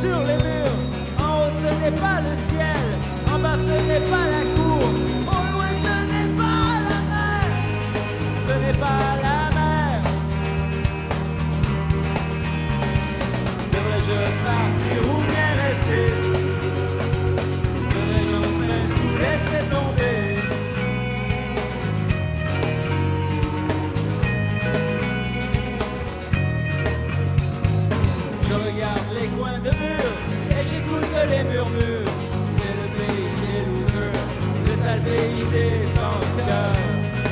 sur les murs. En haut ce n'est pas le ciel, en bas ce n'est pas la cour. Au loin ce n'est pas la mer, ce n'est pas la mer. Devrais-je partir ou bien rester? Devrais-je enfin tout laisser tomber? Je regarde les coins de mur et j'écoute les murmures. C'est le pays des losers, le sale pays des sans-cœur.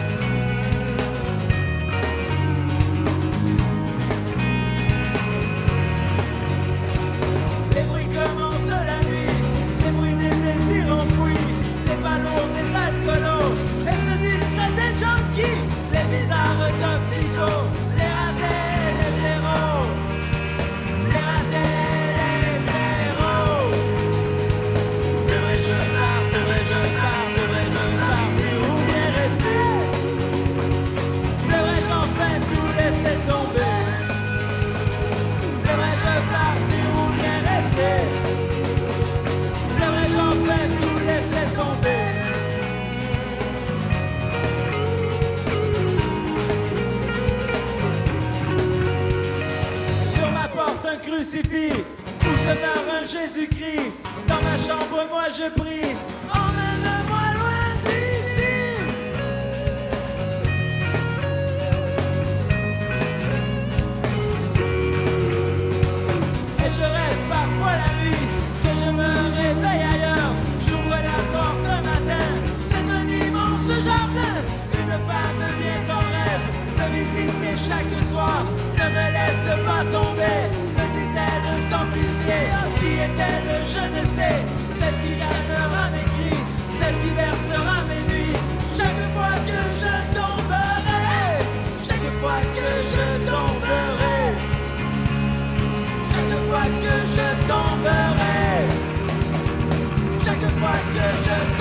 Les bruits commencent la nuit, les bruits des désirs enfouis, les ballons des alcoolos et ce discret des junkies, les bizarres toxicos, les ratés, les zéros. Les ratés, les zéros. Devrais-je partir ou bien rester? Devrais-je enfin tout laisser tomber? Devrais-je partir ou bien rester? Devrais-je enfin tout laisser tomber? Sur ma porte un crucifix, où se meurt un Jésus-Christ. Dans ma chambre moi je prie, emmène-moi loin d'ici. Et je rêve parfois la nuit, que je me réveille ailleurs. J'ouvre la porte un matin, c'est un immense jardin. Une femme vient en rêve, me visiter chaque soir. Ne me laisse pas tomber, me dit-elle sans pitié. Qui est-elle, je ne sais, celle qui gagnera mes cris, celle qui versera mes nuits. Chaque fois que je tomberai, chaque fois que je tomberai, chaque fois que je tomberai, chaque fois que je tomberai.